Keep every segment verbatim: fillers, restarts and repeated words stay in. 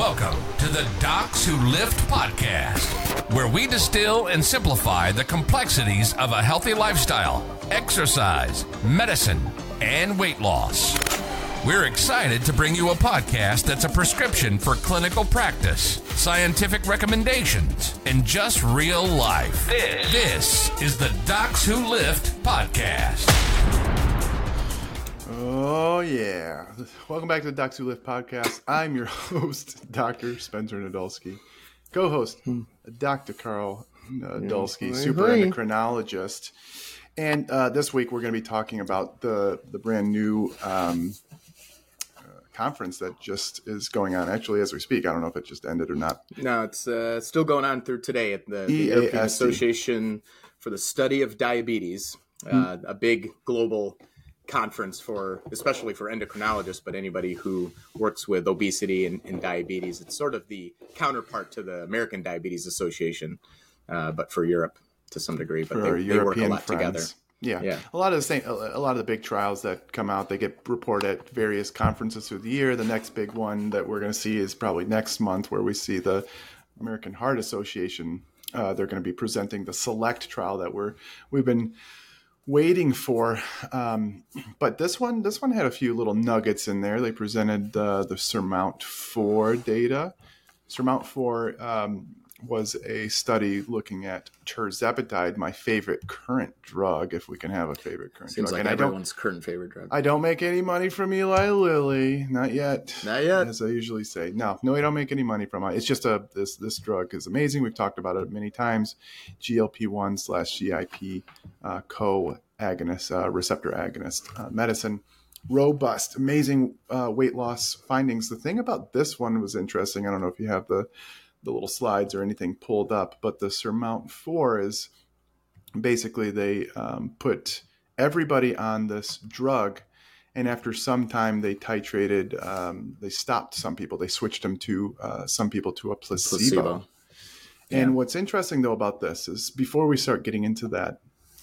Welcome to the Docs Who Lift podcast, where we distill and simplify the complexities of a healthy lifestyle, exercise, medicine, and weight loss. We're excited to bring you a podcast that's a prescription for clinical practice, scientific recommendations, and just real life. This, this is the Docs Who Lift podcast. Oh, yeah. Welcome back to the Docs Who Lift podcast. I'm your host, Doctor Spencer Nadolski. Co-host, Doctor Carl Nadolski, super endocrinologist. And uh, this week we're going to be talking about the, the brand new um, uh, conference that just is going on actually as we speak. I don't know if it just ended or not. No, it's uh, still going on through today at the, the European Association for the Study of Diabetes, uh, a big global conference for, especially for endocrinologists, but anybody who works with obesity and, and diabetes. It's sort of the counterpart to the American Diabetes Association, uh, but for Europe to some degree. But for they, European they work a lot friends. together. Yeah. yeah, a lot of the same. A lot of the big trials that come out, they get reported at various conferences through the year. The next big one that we're going to see is probably next month, where we see the American Heart Association. Uh, they're going to be presenting the SELECT trial that we're we've been waiting for, um, but this one, this one had a few little nuggets in there. They presented uh, the SURMOUNT four data. SURMOUNT four um, was a study looking at tirzepatide, my favorite current drug, if we can have a favorite current Seems drug. like and everyone's current favorite drug. I don't make any money from Eli Lilly, not yet. Not yet, as I usually say. No, no, I don't make any money from it. It's just a this this drug is amazing. We've talked about it many times. G L P one slash G I P uh, co-agonist, uh, receptor agonist uh, medicine. Robust, amazing uh, weight loss findings. The thing about this one was interesting. I don't know if you have the the little slides or anything pulled up, but the SURMOUNT four is basically they um, put everybody on this drug, and after some time they titrated, um, they stopped some people, they switched them to uh, some people to a placebo. placebo. And yeah. What's interesting though about this is before we start getting into that,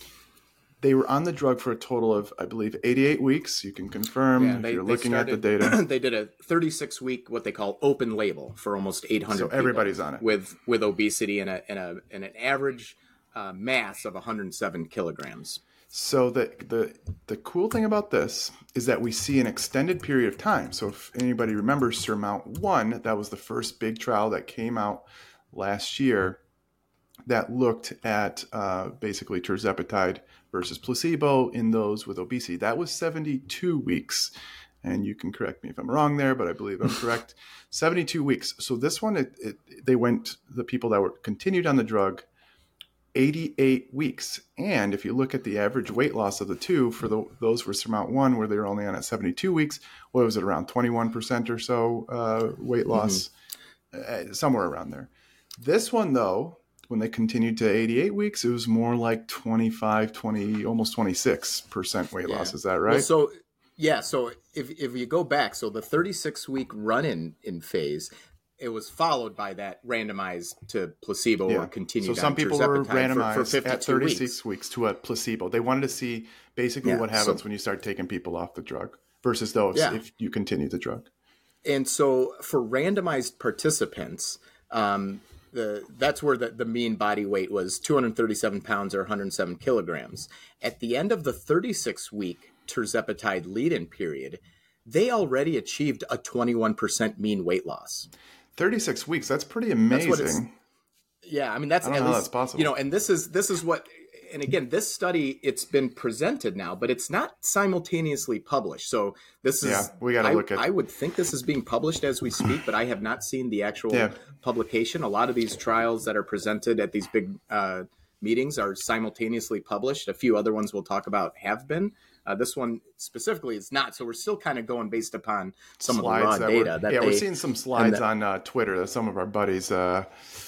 they were on the drug for a total of, I believe, eighty-eight weeks. You can confirm yeah, if they, you're they looking started, at the data. They did a thirty-six week, what they call open label, for almost eight hundred. So everybody's people on it with with obesity and a and a and an average uh, mass of one hundred seven kilograms. So the the the cool thing about this is that we see an extended period of time. So if anybody remembers SURMOUNT one, that was the first big trial that came out last year that looked at uh, basically tirzepatide versus placebo in those with obesity. That was seventy-two weeks. And you can correct me if I'm wrong there, but I believe I'm correct. seventy-two weeks. So this one, it, it, they went, the people that were continued on the drug, eighty-eight weeks. And if you look at the average weight loss of the two, for the, those for SURMOUNT one, where they were only on at seventy-two weeks, what was it, around twenty-one percent or so uh, weight loss? Mm-hmm. Uh, somewhere around there. This one, though, when they continued to eighty-eight weeks, it was more like twenty-five, twenty, almost twenty-six percent weight yeah. loss. Is that right? Well, so, yeah. So if if you go back, so the thirty-six week run-in in phase, it was followed by that randomized to placebo yeah. or continued. So some people were randomized for, for at thirty-six weeks. weeks to a placebo. They wanted to see basically yeah. what happens so, when you start taking people off the drug versus those yeah. if you continue the drug. And so for randomized participants, um, The, that's where the, the mean body weight was two hundred thirty-seven pounds or one hundred seven kilograms. At the end of the thirty-six week tirzepatide lead-in period, they already achieved a twenty-one percent mean weight loss. thirty-six weeks, that's pretty amazing. That's yeah, I mean, that's I don't at know least, how that's possible. You know, and this is this is what, and again, this study, it's been presented now, but it's not simultaneously published. So this is, yeah, we got to look at I would think this is being published as we speak, but I have not seen the actual yeah. publication. A lot of these trials that are presented at these big uh, meetings are simultaneously published. A few other ones we'll talk about have been. Uh, this one specifically is not. So we're still kind of going based upon some slides of the raw that data. That yeah, they, we're seeing some slides that, on uh, Twitter that some of our buddies, uh,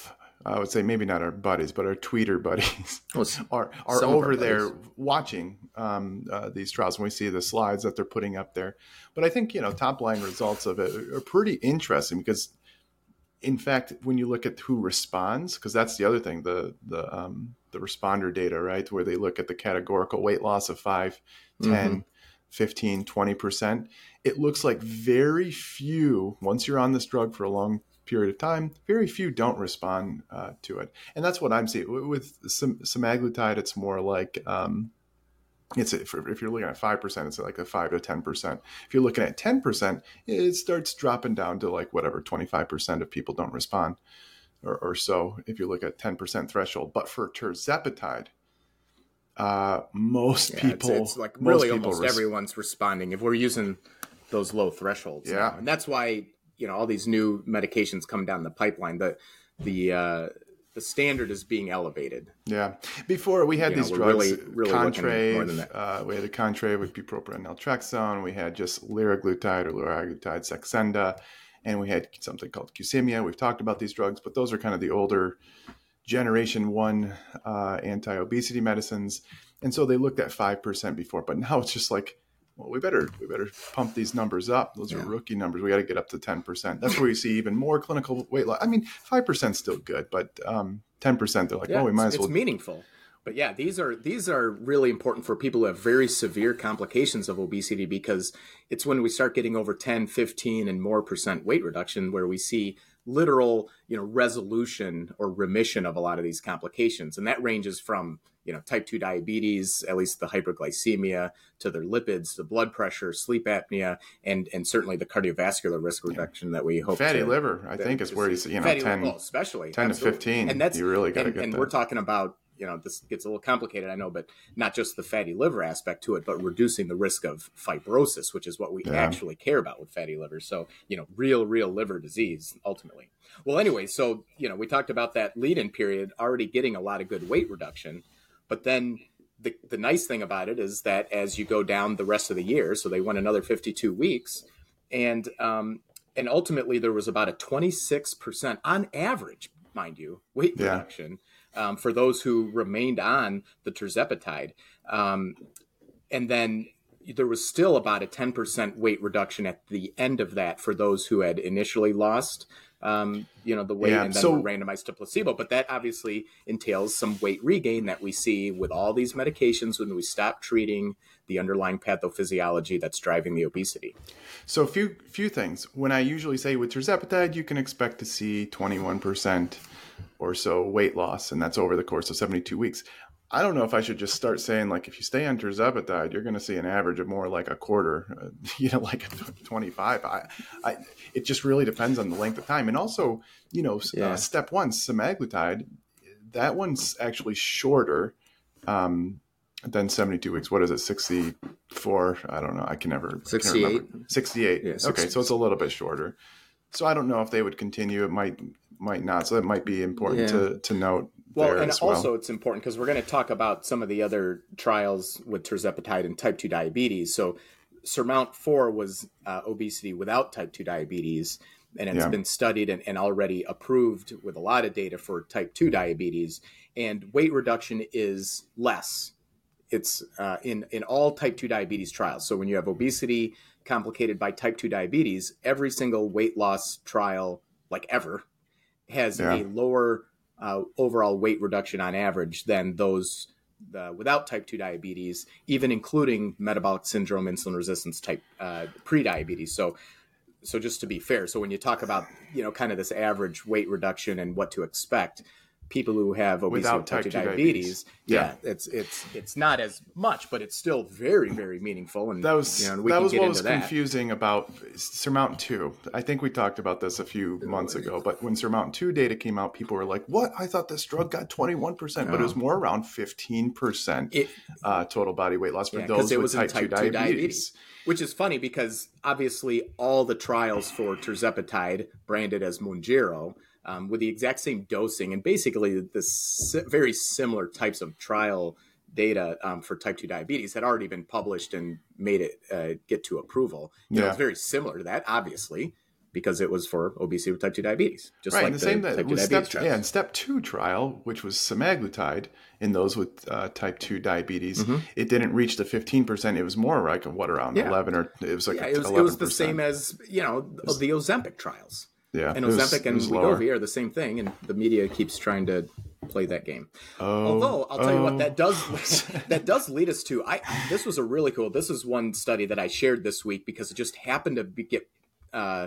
I would say maybe not our buddies, but our tweeter buddies well, are, are over there watching um, uh, these trials. When we see the slides that they're putting up there. But I think, you know, top line results of it are pretty interesting because, in fact, when you look at who responds, because that's the other thing, the the um, the responder data, right, where they look at the categorical weight loss of five, ten, mm-hmm. fifteen, twenty percent, it looks like very few, once you're on this drug for a long period of time, very few don't respond uh, to it. And that's what I'm seeing. With sem- semaglutide, it's more like, um, it's if you're looking at five percent, it's like a five to ten percent. If you're looking at ten percent, it starts dropping down to like whatever, twenty-five percent of people don't respond or, or so if you look at ten percent threshold. But for tirzepatide, uh, most yeah, people, it's, it's like really most almost res- everyone's responding if we're using those low thresholds. Yeah. Now. And that's why, you know, all these new medications come down the pipeline. The, the, uh, the standard is being elevated. Yeah. Before we had you these know, drugs, really, really Contrave, uh, we had a Contrave with bupropion and naltrexone. We had just liraglutide or liraglutide Saxenda, and we had something called Qsymia. We've talked about these drugs, but those are kind of the older generation one uh, anti-obesity medicines. And so they looked at five percent before, but now it's just like, well, we better we better pump these numbers up. Those yeah. are rookie numbers. We got to get up to ten percent. That's where you see even more clinical weight loss. I mean, five percent is still good, but um, ten percent, they're like, yeah, well, we might as it's well. It's meaningful. But yeah, these are these are really important for people who have very severe complications of obesity, because it's when we start getting over ten, fifteen and more percent weight reduction where we see literal, you know, resolution or remission of a lot of these complications. And that ranges from, you know, type two diabetes, at least the hyperglycemia, to their lipids, the blood pressure, sleep apnea, and and certainly the cardiovascular risk reduction yeah. that we hope fatty to, liver, I think, is where you see, you know, fatty ten, liver, especially ten absolutely. to fifteen. And that's, you really got to and, get and that. we're talking about, you know, this gets a little complicated, I know, but not just the fatty liver aspect to it, but reducing the risk of fibrosis, which is what we yeah. actually care about with fatty liver. So, you know, real, real liver disease, ultimately. Well, anyway, so, you know, we talked about that lead-in period already getting a lot of good weight reduction, but then the, the nice thing about it is that as you go down the rest of the year, so they went another fifty-two weeks, and um, and ultimately there was about a twenty-six percent on average, mind you, weight yeah. reduction um, for those who remained on the tirzepatide. Um, and then there was still about a ten percent weight reduction at the end of that for those who had initially lost Um, you know, the weight yeah, and then so, were randomized to placebo. But that obviously entails some weight regain that we see with all these medications when we stop treating the underlying pathophysiology that's driving the obesity. So a few, few things. When I usually say with tirzepatide, you can expect to see twenty-one percent or so weight loss, and that's over the course of seventy-two weeks. I don't know if I should just start saying, like, if you stay on tirzepatide, you're going to see an average of more like a quarter, uh, you know, like twenty-five. I, I, it just really depends on the length of time. And also, you know, yeah. uh, step one, semaglutide, that one's actually shorter um, than seventy-two weeks. What is it, sixty-four? I don't know. I can never sixty-eight. Can remember. sixty-eight. Yeah, okay, so it's a little bit shorter. So I don't know if they would continue. It might might not. So that might be important yeah. to, to note. Well, and well. also it's important because we're going to talk about some of the other trials with tirzepatide and type two diabetes. So SURMOUNT four was uh, obesity without type two diabetes, and it's yeah. been studied and, and already approved with a lot of data for type two diabetes. And weight reduction is less. It's uh, in, in all type two diabetes trials. So when you have obesity complicated by type two diabetes, every single weight loss trial, like ever, has yeah. a lower Uh, overall weight reduction on average than those uh, without type two diabetes, even including metabolic syndrome, insulin resistance type uh, pre-diabetes. So, so just to be fair, so when you talk about, you know, kind of this average weight reduction and what to expect, people who have obesity without type two diabetes, diabetes yeah, yeah, it's it's it's not as much, but it's still very, very meaningful. And that was you know, we that can was get what into was that. confusing about SURMOUNT two. I think we talked about this a few months ago, but when SURMOUNT two data came out, people were like, "What? I thought this drug got twenty-one percent, but it was more around fifteen percent uh, total body weight loss for yeah, those it with was type, type two diabetes. diabetes." Which is funny because obviously all the trials for tirzepatide, branded as Mounjaro, Um, with the exact same dosing and basically the si- very similar types of trial data um, for type two diabetes had already been published and made it uh, get to approval. You yeah. know, it's very similar to that, obviously, because it was for obesity with type two diabetes. Just right, like and the, the same that type two with diabetes step, trials. Yeah, and step two trial, which was semaglutide in those with uh, type two diabetes, mm-hmm. it didn't reach the fifteen percent. It was more like, what, around yeah. eleven or it was like yeah, it was, it was the same as, you know, the Ozempic trials. Yeah, and Ozempic and Wegovy are the same thing, and the media keeps trying to play that game. Oh, Although I'll tell oh. you what, that does that does lead us to. I this was a really cool. This is one study that I shared this week because it just happened to be, get uh,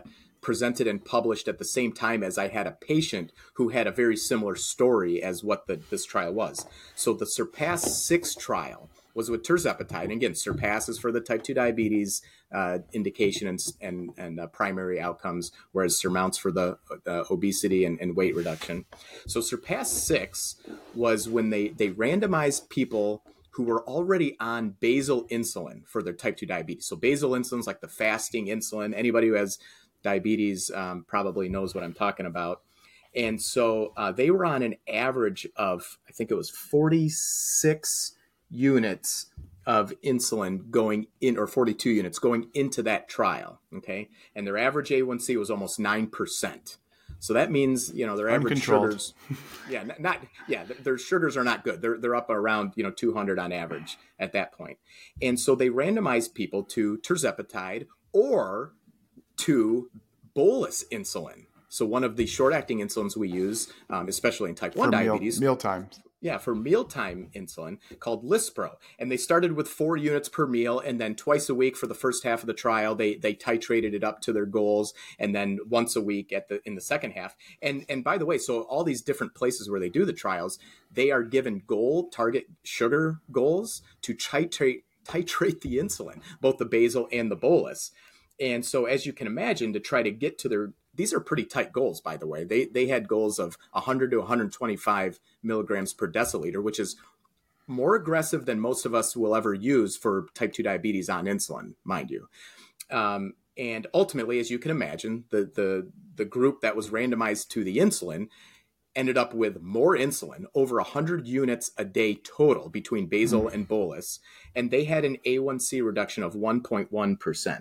presented and published at the same time as I had a patient who had a very similar story as what the, this trial was. So the SURPASS six trial was with tirzepatide. And again, SURPASS is for the type two diabetes uh, indication and and, and uh, primary outcomes, whereas SURMOUNT's for the uh, obesity and, and weight reduction. So SURPASS six was when they, they randomized people who were already on basal insulin for their type two diabetes. So basal insulin is like the fasting insulin. Anybody who has diabetes um, probably knows what I'm talking about. And so uh, they were on an average of, I think it was forty-six units of insulin going in, or forty-two units going into that trial. Okay. And their average A one C was almost nine percent. So that means, you know, their average sugars, yeah, not, not, yeah, their sugars are not good. They're, they're up around, you know, two hundred on average at that point. And so they randomized people to tirzepatide or to bolus insulin. So one of the short-acting insulins we use, um, especially in type one for diabetes. Meal, meal times. Yeah, for mealtime insulin called Lispro. And they started with four units per meal. And then twice a week for the first half of the trial, they they titrated it up to their goals. And then once a week at the in the second half. And and by the way, so all these different places where they do the trials, they are given goal target sugar goals to titrate, titrate the insulin, both the basal and the bolus. And so as you can imagine, to try to get to their, these are pretty tight goals, by the way. They they had goals of one hundred to one hundred twenty-five milligrams per deciliter, which is more aggressive than most of us will ever use for type two diabetes on insulin, mind you. Um, and ultimately, as you can imagine, the, the, the group that was randomized to the insulin ended up with more insulin, over one hundred units a day total between basal mm. and bolus. And they had an A one C reduction of one point one percent.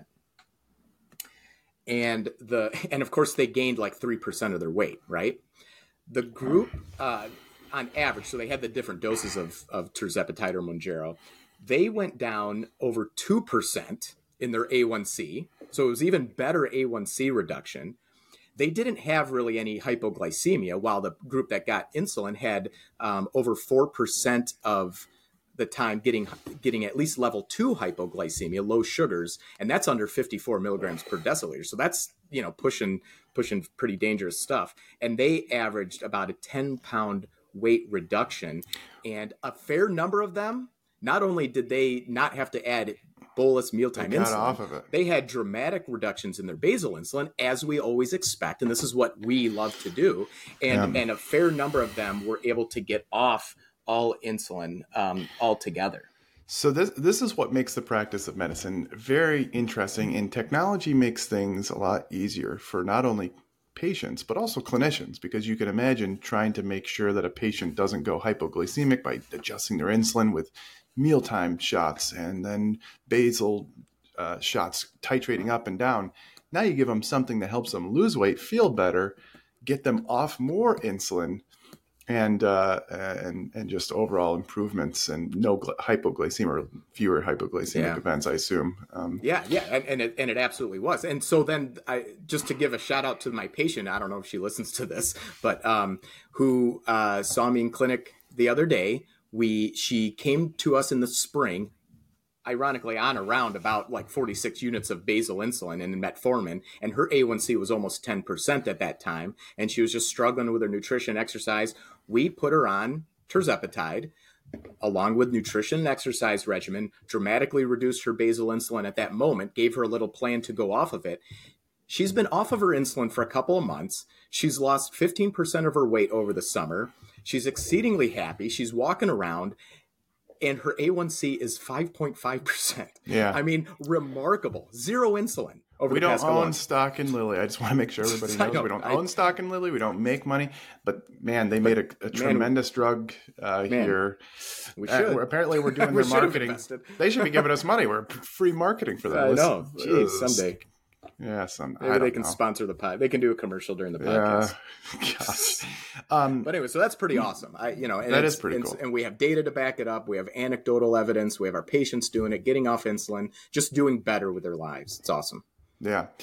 And the and of course they gained like three percent of their weight, right? The group uh, on average, so they had the different doses of, of tirzepatide or Mounjaro, they went down over two percent in their A one C. So it was even better A one C reduction. They didn't have really any hypoglycemia, while the group that got insulin had um, over four percent of the time getting getting at least level two hypoglycemia, low sugars, and that's under fifty-four milligrams per deciliter. So that's, you know, pushing pushing pretty dangerous stuff. And they averaged about a ten pound weight reduction, and a fair number of them, not only did they not have to add bolus mealtime they got insulin, off of it. They had dramatic reductions in their basal insulin, as we always expect, and this is what we love to do. And yeah. and a fair number of them were able to get off all insulin um, altogether. So this this is what makes the practice of medicine very interesting, and technology makes things a lot easier for not only patients, but also clinicians, because you can imagine trying to make sure that a patient doesn't go hypoglycemic by adjusting their insulin with mealtime shots and then basal uh, shots, titrating up and down. Now you give them something that helps them lose weight, feel better, get them off more insulin, and uh, and and just overall improvements and no gl- hypoglycemia or fewer hypoglycemic yeah. events, I assume. Um, yeah, yeah, and, and it and it absolutely was. And so then, I just to give a shout out to my patient, I don't know if she listens to this, but um, who uh, saw me in clinic the other day. We she came to us in the spring, ironically on around about like forty-six units of basal insulin and metformin, and her A one C was almost ten percent at that time, and she was just struggling with her nutrition, exercise. We put her on tirzepatide along with nutrition and exercise regimen, dramatically reduced her basal insulin at that moment, gave her a little plan to go off of it. She's been off of her insulin for a couple of months. She's lost fifteen percent of her weight over the summer. She's exceedingly happy. She's walking around, and her A one C is five point five percent. Yeah. I mean, remarkable. Zero insulin over we the past don't own months. Stock in Lilly. I just want to make sure everybody knows we don't I, own Stock in Lilly. We don't make money. But, man, they made a, a man, tremendous drug uh, man, here. We should. Uh, apparently, we're doing we their marketing. They should be giving us money. We're free marketing for them. I know. Jeez, someday. Yeah, some, maybe I they can know. sponsor the pod. They can do a commercial during the podcast. Yeah. Gosh. Um, but anyway, so that's pretty awesome. I, you know, and that is pretty and, cool. And we have data to back it up. We have anecdotal evidence. We have our patients doing it, getting off insulin, just doing better with their lives. It's awesome. Yeah.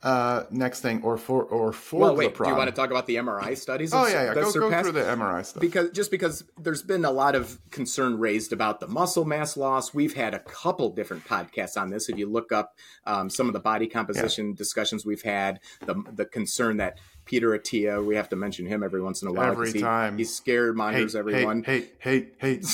Uh, next thing, or for or for well, wait. Do you want to talk about the M R I studies? Oh yeah, yeah. Go, go through the M R I stuff. Because just because there's been a lot of concern raised about the muscle mass loss, we've had a couple different podcasts on this. If you look up um, some of the body composition yeah. discussions we've had, the the concern that Peter Attia, we have to mention him every once in a while. Every he, time. He scared mongers hate, everyone. Hate, hate, hate,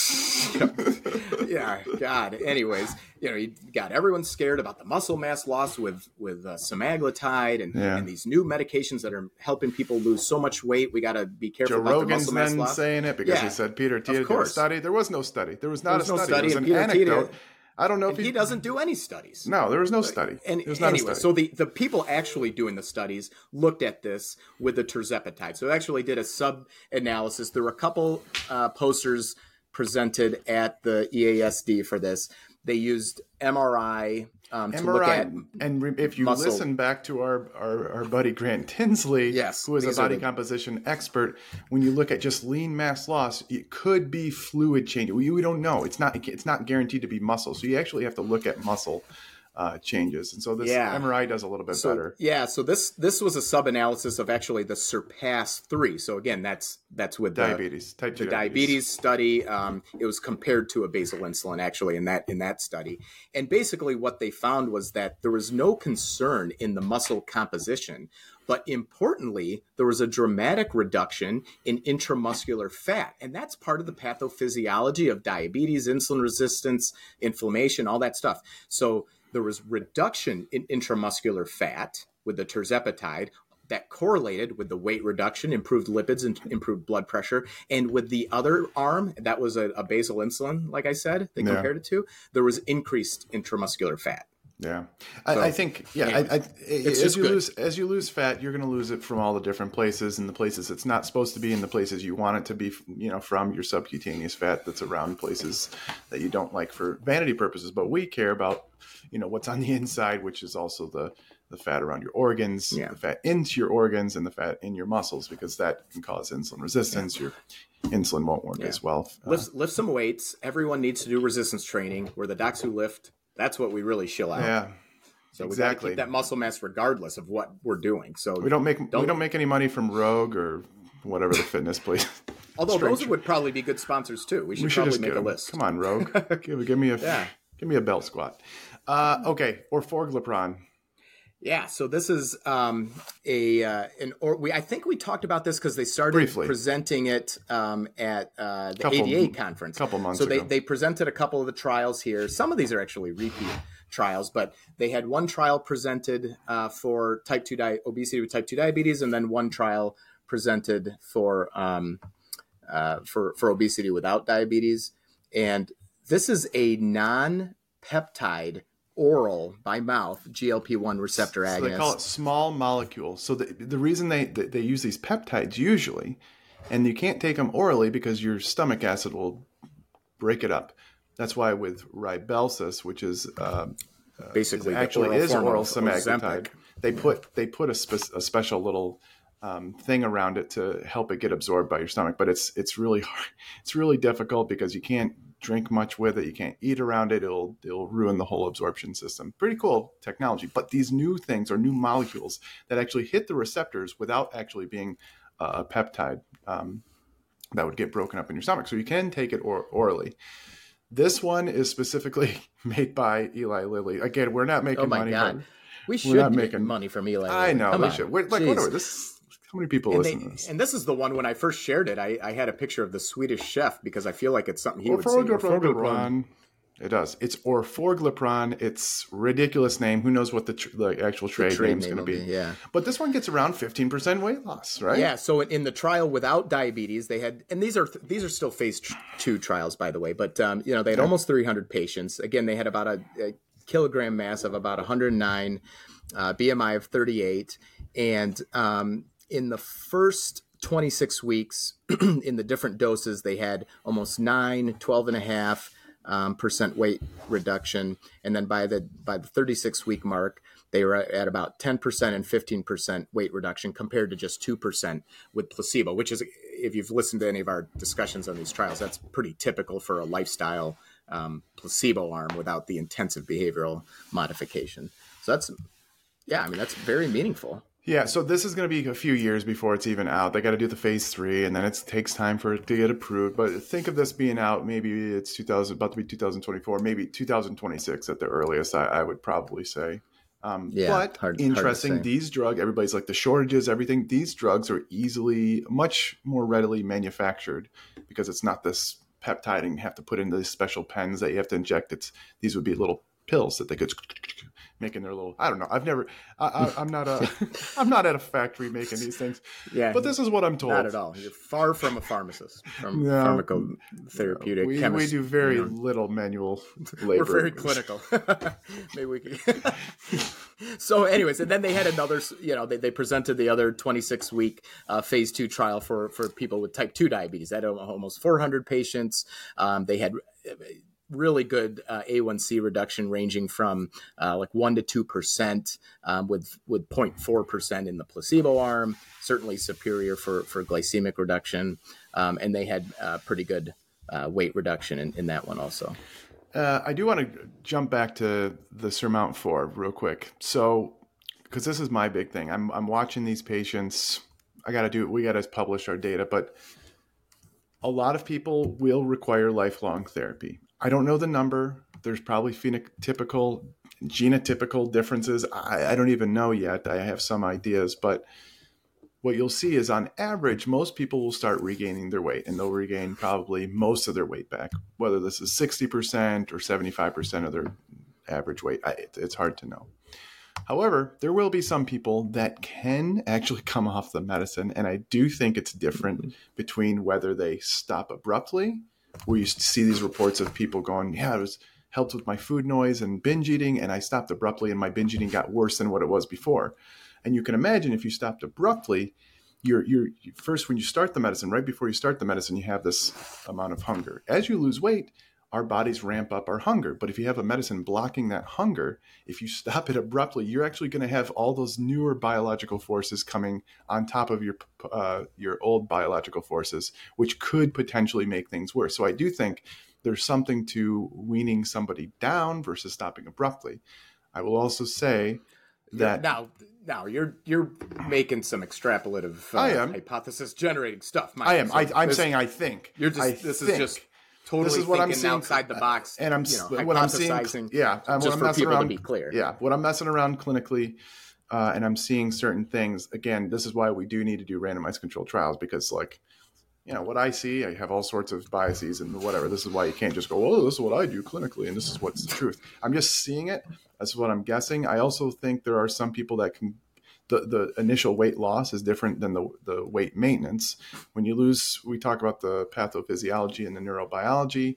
hate. Yeah, God. Anyways, you know, you got everyone scared about the muscle mass loss with, with uh, semaglutide and, yeah. and these new medications that are helping people lose so much weight. We got to be careful Joe about Rogan's the muscle mass then loss. saying it because yeah, he said Peter Attia did a study. There was no study. There was not there was a no study. study. It was an Peter anecdote. Attia, I don't know if he, he doesn't do any studies. No, there was no study. And it was not anyway, a study. so the, the people actually doing the studies looked at this with the tirzepatide. So they actually did a sub-analysis. There were a couple uh, posters presented at the E A S D for this. They used M R I um, to M R I, look at and re- if you muscle. listen back to our, our, our buddy Grant Tinsley, yes, who is a body the... composition expert, when you look at just lean mass loss, it could be fluid change. We, we don't know. It's not it's not guaranteed to be muscle. So you actually have to look at muscle uh, changes. And so this yeah. M R I does a little bit so, better. Yeah. So this this was a sub-analysis of actually the SURPASS three. So again, that's that's with diabetes, the, type two the diabetes. diabetes study. Um, it was compared to a basal insulin actually in that in that study. And basically what they found was that there was no concern in the muscle composition. But importantly, there was a dramatic reduction in intramuscular fat. And that's part of the pathophysiology of diabetes, insulin resistance, inflammation, all that stuff. So there was reduction in intramuscular fat with the tirzepatide that correlated with the weight reduction, improved lipids, and improved blood pressure. And with the other arm, that was a, a basal insulin, like I said, they yeah. compared it to, there was increased intramuscular fat. Yeah, I, so, I think yeah. Anyway, I, I, as you good. lose as you lose fat, you're going to lose it from all the different places, and the places it's not supposed to be, in the places you want it to be. You know, from your subcutaneous fat that's around places that you don't like for vanity purposes. But we care about, you know, what's on the inside, which is also the the fat around your organs, yeah. the fat into your organs, and the fat in your muscles, because that can cause insulin resistance. Yeah. Your insulin won't work yeah. as well. Lift, uh, lift some weights. Everyone needs to do resistance training. We're the docs who lift. That's what we really shill out. Yeah, so we exactly. got to keep that muscle mass regardless of what we're doing. So we don't make don't, we don't make any money from Rogue or whatever the fitness place. Although those would probably be good sponsors too. We should, we should probably make a list. Come on, Rogue, give, give me a yeah. give me a belt squat. Uh, okay, orforglipron. Yeah, so this is um, a uh, an or we I think we talked about this because they started Briefly. presenting it um, at uh, the couple, A D A conference. A couple months so ago. they they presented a couple of the trials here. Some of these are actually repeat trials, but they had one trial presented uh, for type two di- obesity with type two diabetes, and then one trial presented for um, uh, for for obesity without diabetes. And this is a non-peptide oral by mouth G L P one receptor agonist. So they call it small molecule. So the, the reason they, they use these peptides usually, and you can't take them orally because your stomach acid will break it up. That's why with Rybelsus, which is uh, basically is actually oral is oral semaglutide, Ozempic, they put they put a, spe- a special little um, thing around it to help it get absorbed by your stomach. But it's it's really hard. It's really difficult because you can't drink much with it. You can't eat around it. It'll it'll ruin the whole absorption system. Pretty cool technology. But these new things are new molecules that actually hit the receptors without actually being uh, a peptide um, that would get broken up in your stomach. So you can take it or- orally. This one is specifically made by Eli Lilly. Again, we're not making oh my money. God. From, we should not make making money from Eli Lilly. I know Come we on. should. We're, like, whatever. This is, how many people and listen they, to this? And this is the one when I first shared it, I, I had a picture of the Swedish chef because I feel like it's something he would say. Orforglipron. It does. It's orforglipron. It's ridiculous name. Who knows what the, tr- the actual trade, trade name is name going to be. be? Yeah. But this one gets around fifteen percent weight loss, right? Yeah. So in the trial without diabetes, they had, and these are these are still phase two trials, by the way. But um, you know, they had yeah. almost three hundred patients. Again, they had about a, a kilogram mass of about one hundred nine, uh, B M I of thirty-eight, and um, in the first twenty-six weeks, in the different doses, they had almost nine, twelve and a half. Um, percent weight reduction, and then by the by the thirty-six week mark, they were at about ten percent and fifteen percent weight reduction compared to just two percent with placebo, which is, if you've listened to any of our discussions on these trials, that's pretty typical for a lifestyle um, placebo arm without the intensive behavioral modification. So that's, yeah, I mean, that's very meaningful. Yeah, so this is going to be a few years before it's even out. They got to do the phase three, and then it takes time for it to get approved. But think of this being out, maybe it's two thousand, about to be two thousand twenty-four, maybe two thousand twenty-six at the earliest, I, I would probably say. Um, yeah, but hard, interesting, hard these drugs, everybody's like the shortages, everything. These drugs are easily, much more readily manufactured because it's not this peptide and you have to put in these special pens that you have to inject. It's these would be little pills that they could making their little, I don't know. I've never, I, I, I'm not a, I'm not at a factory making these things. Yeah. But this is what I'm told. Not at all. You're far from a pharmacist, from no, pharmacotherapeutic we, chemist. We do very you know. little manual labor. We're very clinical. Maybe we could. So anyways, and then they had another, you know, they, they presented the other twenty-six week uh, phase two trial for, for people with type two diabetes. They had almost four hundred patients. Um, they had really good uh, A one C reduction ranging from uh, like one to two percent um, with with zero point four percent in the placebo arm, certainly superior for, for glycemic reduction. Um, and they had uh, pretty good uh, weight reduction in, in that one also. Uh, I do want to jump back to the SURMOUNT four real quick. So, because this is my big thing. I'm I'm watching these patients. I got to do, we got to publish our data, but a lot of people will require lifelong therapy. I don't know the number. There's probably phenotypical, genotypical differences. I, I don't even know yet. I have some ideas, but what you'll see is on average, most people will start regaining their weight and they'll regain probably most of their weight back, whether this is sixty percent or seventy-five percent of their average weight. I, it, it's hard to know. However, there will be some people that can actually come off the medicine. And I do think it's different between whether they stop abruptly, where you see these reports of people going, yeah, it was helped with my food noise and binge eating, and I stopped abruptly and my binge eating got worse than what it was before. And you can imagine if you stopped abruptly, you're, you're first, when you start the medicine, right before you start the medicine, you have this amount of hunger. As you lose weight, our bodies ramp up our hunger. But if you have a medicine blocking that hunger, if you stop it abruptly, you're actually going to have all those newer biological forces coming on top of your uh, your old biological forces, which could potentially make things worse. So I do think there's something to weaning somebody down versus stopping abruptly. I will also say that now, now you're you're making some extrapolative uh, I am. hypothesis generating stuff. I am. So I, I'm this, saying I think. You're just. I this think. is just. Totally this is what I'm thinking seeing outside the box, and I'm you know, what I'm seeing. Yeah, um, just what I'm for messing people around, to be clear. Yeah, what I'm messing around clinically, uh, and I'm seeing certain things. Again, this is why we do need to do randomized controlled trials because, like, you know, what I see, I have all sorts of biases and whatever. This is why you can't just go, oh, this is what I do clinically, and this is what's the truth. I'm just seeing it. That's what I'm guessing. I also think there are some people that can. The, the initial weight loss is different than the, the weight maintenance. When you lose, we talk about the pathophysiology and the neurobiology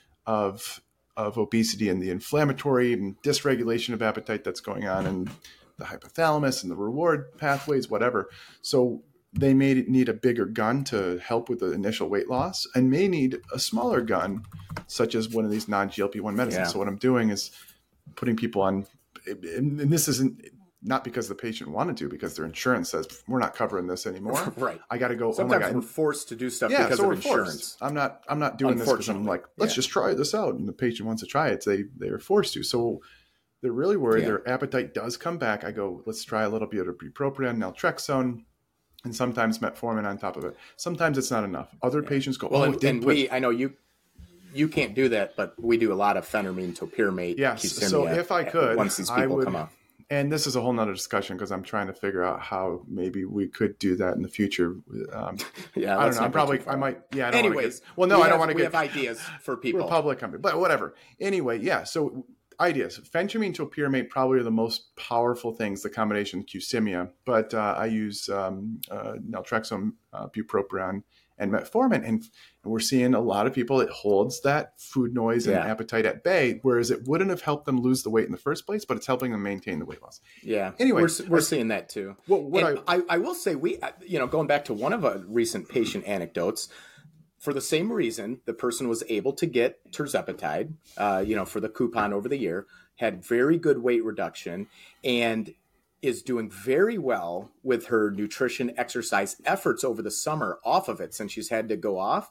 of of obesity and the inflammatory and dysregulation of appetite that's going on in the hypothalamus and the reward pathways, whatever. So they may need a bigger gun to help with the initial weight loss and may need a smaller gun, such as one of these non-G L P one medicines. Yeah. So what I'm doing is putting people on, and this isn't not because the patient wanted to, because their insurance says we're not covering this anymore. Right. I got to go. Sometimes oh my God. we're forced to do stuff yeah, because so of insurance. Forced. I'm not. I'm not doing this because I'm like, let's yeah. just try this out, and the patient wants to try it. So they they are forced to. So they're really worried. Yeah. Their appetite does come back. I go, let's try a little bit of bupropion, naltrexone, and sometimes metformin on top of it. Sometimes it's not enough. Other yeah. patients go, well, oh, and, it did and put- we. I know you. You can't do that, but we do a lot of phentermine, topiramate. Yes. So if I could, once these people I would, come up. And this is a whole nother discussion because I'm trying to figure out how maybe we could do that in the future. Um, yeah, I don't know. I'm probably, I might, yeah. I don't Anyways, get, well, no, we I don't have, want to we get. We have ideas for people. We're a public company, but whatever. Anyway, yeah. So ideas. Phentermine, topiramate probably are the most powerful things, the combination Qsymia, but uh, I use um, uh, naltrexone, uh, bupropion, and metformin. And, and we're seeing a lot of people, it holds that food noise and yeah. appetite at bay, whereas it wouldn't have helped them lose the weight in the first place, but it's helping them maintain the weight loss. Yeah. Anyway, we're, we're seeing that too. Well, what I, I, I will say we, you know, going back to one of our recent patient anecdotes, for the same reason, the person was able to get tirzepatide, uh, you know, for the coupon over the year, had very good weight reduction, and is doing very well with her nutrition exercise efforts over the summer off of it since she's had to go off.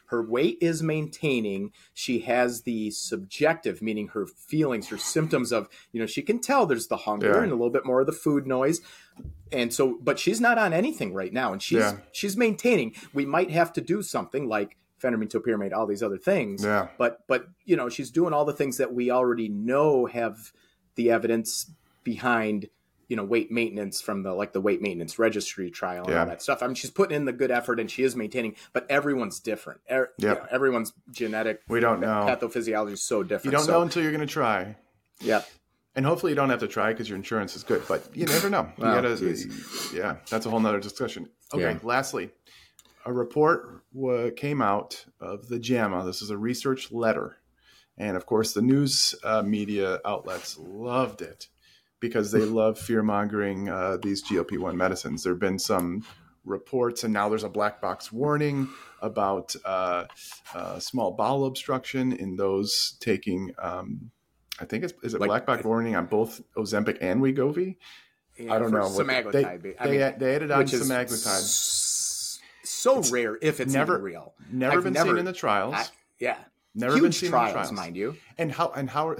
her weight is maintaining. She has the subjective, meaning her feelings, her symptoms of, you know, she can tell there's the hunger yeah. and a little bit more of the food noise. And so, but she's not on anything right now. And she's, yeah. she's maintaining. We might have to do something like phentermine, topiramate, all these other things. Yeah. But, but, you know, she's doing all the things that we already know have the evidence behind, you know, weight maintenance from the, like the weight maintenance registry trial and yeah. all that stuff. I mean, she's putting in the good effort and she is maintaining, but everyone's different. Er, yep. you know, everyone's genetic. We don't know. Pathophysiology is so different. You don't so, know until you're going to try. Yeah. And hopefully you don't have to try because your insurance is good, but you never know. You well, gotta, yeah, that's a whole nother discussion. Okay. Yeah. Lastly, a report w- came out of the JAMA. This is a research letter. And of course the news uh, media outlets loved it, because they love fear-mongering uh, these G L P one medicines. There have been some reports, and now there's a black box warning about uh, uh, small bowel obstruction in those taking, um, I think it's, is it like, black box warning on both Ozempic and Wegovy? Yeah, I don't know. Semaglutide. They, I they, mean, they added on semaglutide. S- so it's rare if it's never even real. Never I've been never, seen in the trials. I, yeah. Never Huge been seen trials, in the trials, mind you. And how, and how,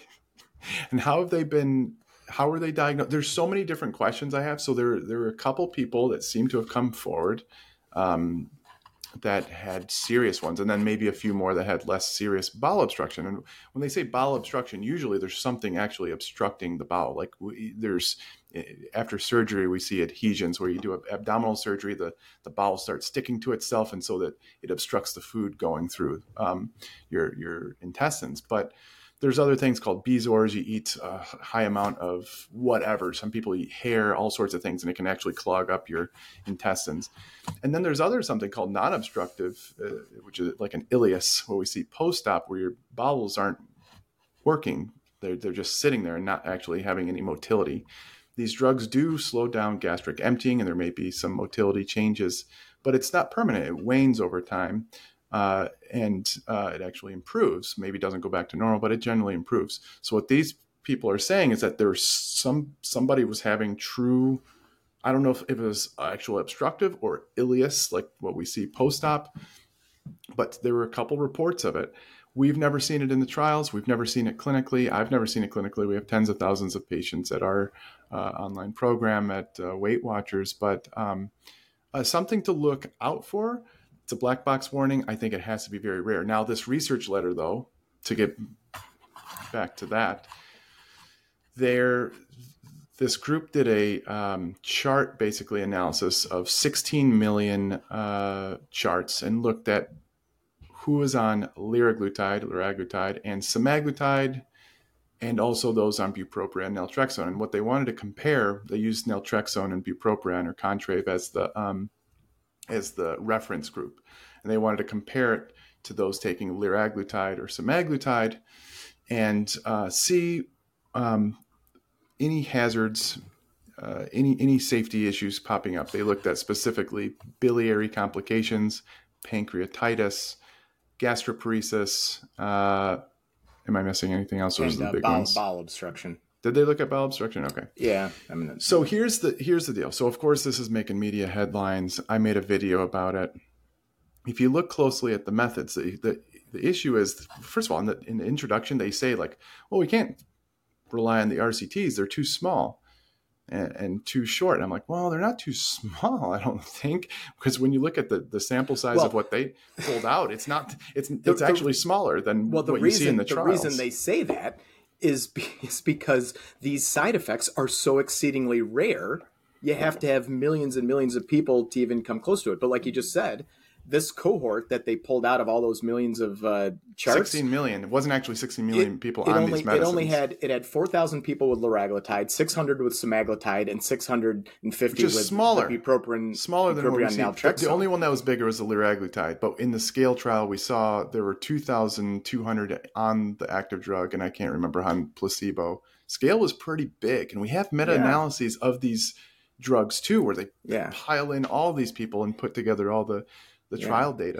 and how have they been, how are they diagnosed? There's so many different questions I have. So there, there are a couple people that seem to have come forward um, that had serious ones, and then maybe a few more that had less serious bowel obstruction. And when they say bowel obstruction, usually there's something actually obstructing the bowel. Like we, there's, after surgery, we see adhesions where you do abdominal surgery, the, the bowel starts sticking to itself, and so that it obstructs the food going through um, your, your intestines. But there's other things called bezoars. You eat a high amount of whatever. Some people eat hair, all sorts of things, and it can actually clog up your intestines. And then there's other something called non-obstructive, uh, which is like an ileus, where we see post-op, where your bowels aren't working. They're, they're just sitting there and not actually having any motility. These drugs do slow down gastric emptying, and there may be some motility changes, but it's not permanent. It wanes over time. Uh, and uh, it actually improves. Maybe doesn't go back to normal, but it generally improves. So what these people are saying is that there's some somebody was having true, I don't know if, if it was actual obstructive or ileus, like what we see post-op, but there were a couple reports of it. We've never seen it in the trials. We've never seen it clinically. I've never seen it clinically. We have tens of thousands of patients at our uh, online program at uh, Weight Watchers, but um, uh, something to look out for. It's a black box warning. I think it has to be very rare. Now, this research letter, though, to get back to that, there, this group did a um, chart, basically analysis of sixteen million uh, charts, and looked at who was on liraglutide, liraglutide, and semaglutide, and also those on bupropion and naltrexone. And what they wanted to compare, they used naltrexone and bupropion or Contrave as the um, as the reference group. And they wanted to compare it to those taking liraglutide or semaglutide and uh, see um, any hazards, uh, any, any safety issues popping up. They looked at specifically biliary complications, pancreatitis, gastroparesis. Uh, am I missing anything else? Those and, are the uh, big bowel, ones. Bowel obstruction. Did they look at bowel obstruction? Okay. Yeah. I mean, so here's the here's the deal. So of course this is making media headlines. I made a video about it. If you look closely at the methods, the the, the issue is, first of all, in the, in the introduction they say like, well, we can't rely on the R C Ts. They're too small and, and too short. And I'm like, well, they're not too small, I don't think, because when you look at the, the sample size well, of what they pulled out, it's not it's it's the, actually smaller than well, the what reason, you see in the, the trials. The reason they say that is, be, is because these side effects are so exceedingly rare. You have to have millions and millions of people to even come close to it. But like you just said, this cohort that they pulled out of all those millions of uh, charts, sixteen million. It wasn't actually sixteen million it, people it on only, these medicines. It only had it had four thousand people with liraglutide, six hundred with semaglutide, and six hundred fifty with smaller, the bupropion, smaller than bupropion what we see. The only one that was bigger was the liraglutide. But in the SCALE trial, we saw there were two thousand two hundred on the active drug, and I can't remember on placebo. SCALE was pretty big, and we have meta-analyses yeah. of these drugs too, where they yeah. pile in all these people and put together all the the yeah. trial data.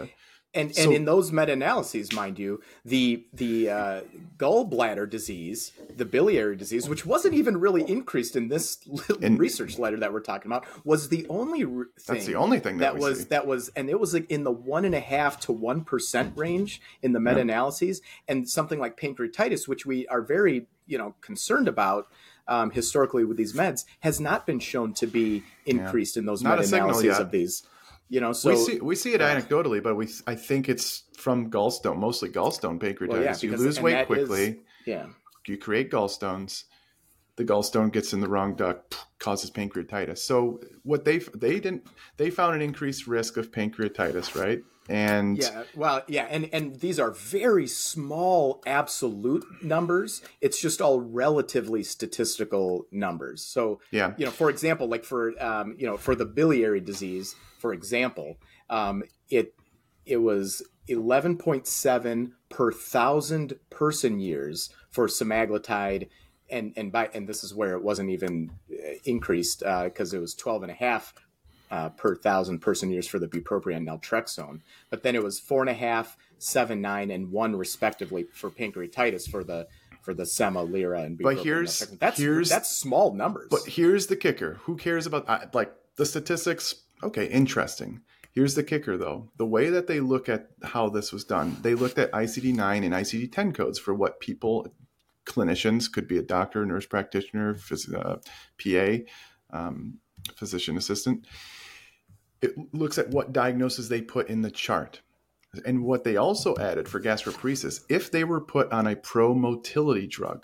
And So- and in those meta-analyses, mind you, the the uh, gallbladder disease, the biliary disease, which wasn't even really increased in this little In- research letter that we're talking about, was the only re- thing. That's the only thing that, that we was see. that was, and it was like in the one and a half to one percent range in the meta-analyses, and something like pancreatitis, which we are very you know concerned about. Um, historically with these meds, has not been shown to be increased in those Not a signal meta-analyses yet. of these. You know, so we see we see it anecdotally, but we I think it's from gallstone, mostly gallstone pancreatitis. Well, yeah, you because- lose and weight that quickly, is- yeah. you create gallstones. The gallstone gets in the wrong duct, causes pancreatitis. So what they they didn't they found an increased risk of pancreatitis, right? And Yeah, well, yeah, and and these are very small absolute numbers. It's just all relatively statistical numbers. So, Yeah. you know, for example, like for um, you know, for the biliary disease, for example, um, it it was eleven point seven per thousand person years for semaglutide, and and by and this is where it wasn't even uh, increased because uh, it was twelve and a half. Uh, per thousand person years for the bupropion and naltrexone, but then it was four and a half, seven, nine, and one respectively for pancreatitis for the for the sema, lira, and bupropion. But here's- naltrexone. that's here's- that's small numbers. But here's the kicker. Who cares about uh, like the statistics? Okay, interesting. Here's the kicker though. The way that they look at how this was done, they looked at I C D nine and I C D ten codes for what people, clinicians, could be a doctor, nurse practitioner, phys- uh, P A, um, physician assistant. It looks at what diagnosis they put in the chart. And what they also added for gastroparesis, if they were put on a pro-motility drug.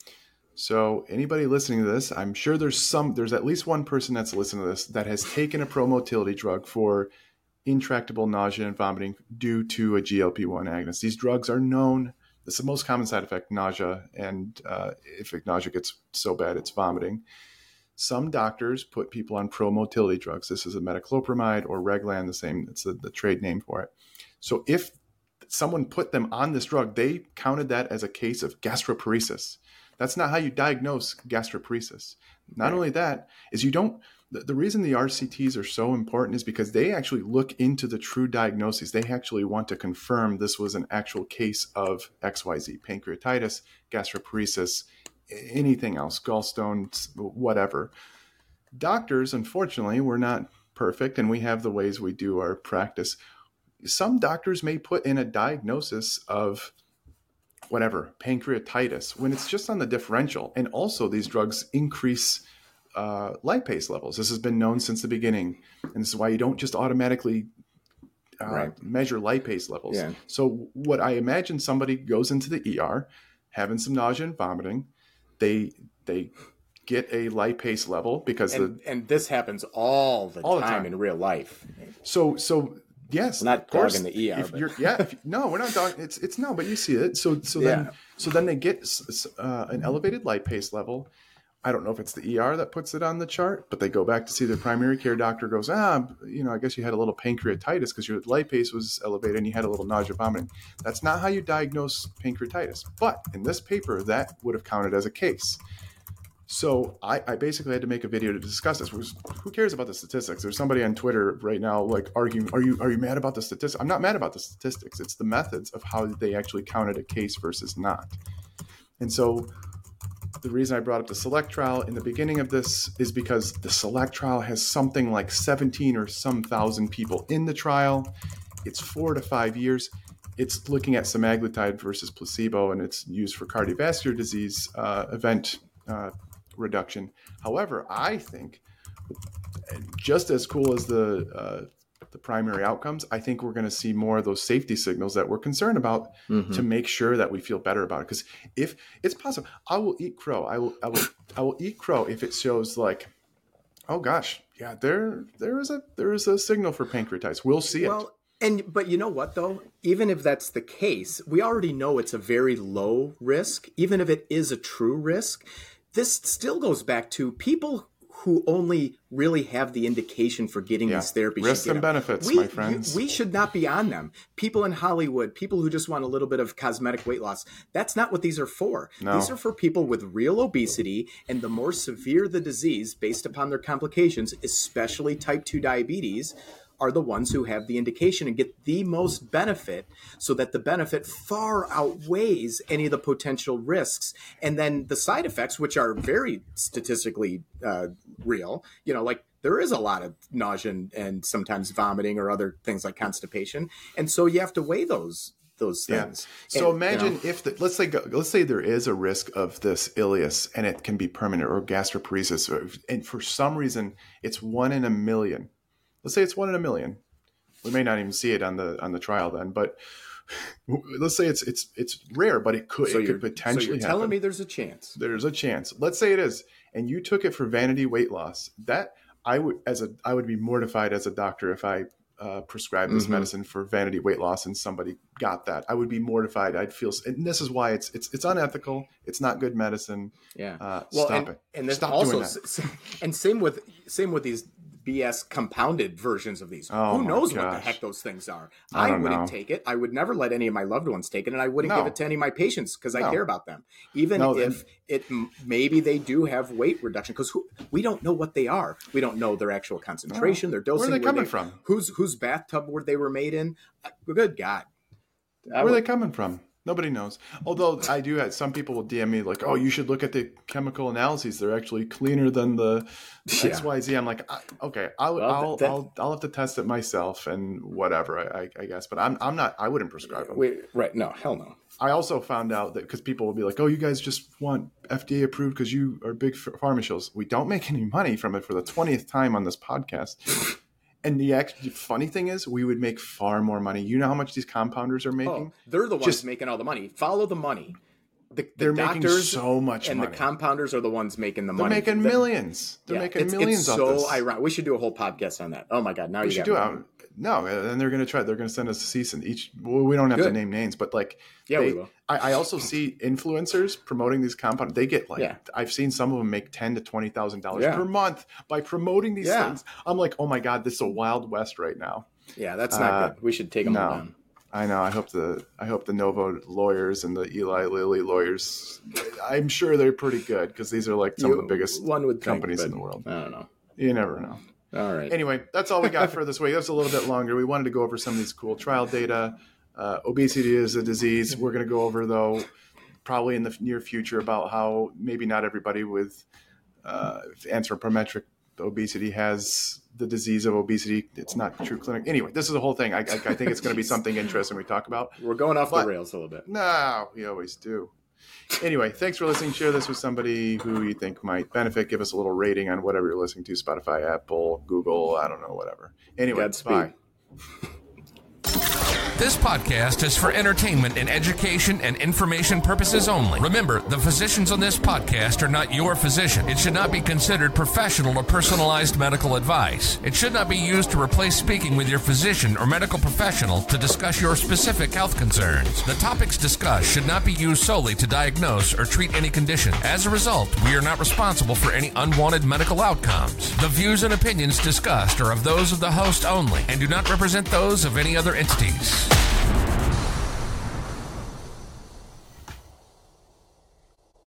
So anybody listening to this, I'm sure there's some, there's at least one person that's listening to this that has taken a pro-motility drug for intractable nausea and vomiting due to a G L P one agonist. These drugs are known. It's the most common side effect, nausea. And uh, if nausea gets so bad, it's vomiting. Some doctors put people on pro-motility drugs. This is a metoclopramide or Reglan, the same, it's the, the trade name for it. So if someone put them on this drug, they counted that as a case of gastroparesis. That's not how you diagnose gastroparesis. Not only that, is you don't, the, the reason the R C Ts are so important is because they actually look into the true diagnoses. They actually want to confirm this was an actual case of X Y Z, pancreatitis, gastroparesis, anything else, gallstones, whatever. Doctors, unfortunately, we're not perfect, and we have the ways we do our practice. Some doctors may put in a diagnosis of whatever, pancreatitis, when it's just on the differential. And also these drugs increase uh, lipase levels. This has been known since the beginning. And this is why you don't just automatically uh, Right. measure lipase levels. Yeah. So what I imagine, somebody goes into the E R, having some nausea and vomiting. They they get a lipase level because and, the and this happens all the, All the time, time. in real life. so so yes, We're not of course, dogging the E R, If but- you're, yeah, if, no, we're not dogging. It's it's no, but you see it. So so then Yeah. so then they get s- s- uh, an elevated lipase level. I don't know if it's the E R that puts it on the chart, but they go back to see their primary care doctor. Goes, ah, you know, I guess you had a little pancreatitis because your lipase was elevated and you had a little nausea, vomiting. That's not how you diagnose pancreatitis. But in this paper, that would have counted as a case. So I, I basically had to make a video to discuss this. Was, who cares about the statistics? There's somebody on Twitter right now like arguing, are you are you mad about the statistics? I'm not mad about the statistics. It's the methods of how they actually counted a case versus not. And so the reason I brought up the SELECT trial in the beginning of this is because the SELECT trial has something like seventeen or some thousand people in the trial. It's four to five years. It's looking at semaglutide versus placebo, and it's used for cardiovascular disease uh, event uh, reduction. However, I think just as cool as the uh, the primary outcomes, I think we're going to see more of those safety signals that we're concerned about Mm-hmm. to make sure that we feel better about it. Because if it's possible, I will eat crow. I will, I will, I will eat crow if it shows like, oh gosh, yeah, there, there is a, there is a signal for pancreatitis. We'll see it. Well, and but you know what though? Even if that's the case, we already know it's a very low risk. Even if it is a true risk, this still goes back to people who only really have the indication for getting Yeah. these therapies. Risks should get and them. benefits, we, my friends. We should not be on them. People in Hollywood, people who just want a little bit of cosmetic weight loss, that's not what these are for. No. These are for people with real obesity, and the more severe the disease based upon their complications, especially type two diabetes, are the ones who have the indication and get the most benefit, so that the benefit far outweighs any of the potential risks. And then the side effects, which are very statistically uh, real, you know, like there is a lot of nausea and, and sometimes vomiting or other things like constipation. And so you have to weigh those those things. Yeah. So and, imagine you know, if, the, let's say, let's say there is a risk of this ileus and it can be permanent, or gastroparesis, or, and for some reason it's one in a million. Let's say it's one in a million. We may not even see it on the on the trial then, but let's say it's it's it's rare, but it could so it could potentially so you're telling happen. me there's a chance. There's a chance. Let's say it is, and you took it for vanity weight loss. That I would as a I would be mortified as a doctor if I Uh, prescribe this mm-hmm. medicine for vanity weight loss and somebody got that. I would be mortified. I'd feel, and this is why it's it's it's unethical. It's not good medicine. Yeah. Uh, well, stop and, it. And stop also, doing that. And same with same with these B S compounded versions of these. Oh, Who knows gosh. what the heck those things are? I, I wouldn't know. take it. I would never let any of my loved ones take it, and I wouldn't no. give it to any of my patients because I no. care about them. Even no, if it maybe they do have weight reduction, because we don't know what they are. We don't know their actual concentration, no. their dosing. Where are they coming they, from? Whose whose bathtub were they were made in? Good God. Where are they coming from? Nobody knows. Although I do have some people will D M me like, "Oh, you should look at the chemical analyses. They're actually cleaner than the yeah. X Y Z." I'm like, "Okay, I'll well, I'll, that, I'll I'll have to test it myself and whatever, I, I guess." But I'm I'm not. I wouldn't prescribe them. Wait, right? No, hell no. I also found out that because people will be like, "Oh, you guys just want F D A approved because you are big pharma shows." We don't make any money from it for the twentieth time on this podcast. And the actually funny thing is, we would make far more money. You know how much these compounders are making? Oh, they're the ones Just, making all the money. Follow the money. The, the they're doctors making so much and money. the compounders are the ones making the they're money. They're making the, millions. They're yeah, making it's, millions it's off so this. ironic. We should do a whole podcast on that. Oh my God! Now we you should got do it. No, and they're going to try. They're going to send us a cease and each. Well, we don't have Good. to name names, but like, yeah, they, we will. I, I also see influencers promoting these compounds. They get like, yeah. I've seen some of them make ten to twenty thousand dollars yeah. per month by promoting these yeah. things. I'm like, oh my God, this is a wild west right now. Yeah, that's not uh, good. We should take them no. all down. I know. I hope the I hope the Novo lawyers and the Eli Lilly lawyers. I'm sure they're pretty good because these are like some you, of the biggest one would companies think, in the world. I don't know. You never know. All right. Anyway, that's all we got for this week. That's a little bit longer. We wanted to go over some of these cool trial data. Uh, obesity is a disease. We're going to go over, though, probably in the near future about how maybe not everybody with uh, anthropometric obesity has the disease of obesity. It's not true clinic. Anyway, this is the whole thing. I, I, I think it's going to be something interesting we talk about. We're going off but, the rails a little bit. No, we always do. Anyway, thanks for listening. Share this with somebody who you think might benefit. Give us a little rating on whatever you're listening to, Spotify, Apple, Google, I don't know, whatever. Anyway, Godspeed. Bye. This podcast is for entertainment and education and information purposes only. Remember, the physicians on this podcast are not your physician. It should not be considered professional or personalized medical advice. It should not be used to replace speaking with your physician or medical professional to discuss your specific health concerns. The topics discussed should not be used solely to diagnose or treat any condition. As a result, we are not responsible for any unwanted medical outcomes. The views and opinions discussed are of those of the host only and do not represent those of any other entities.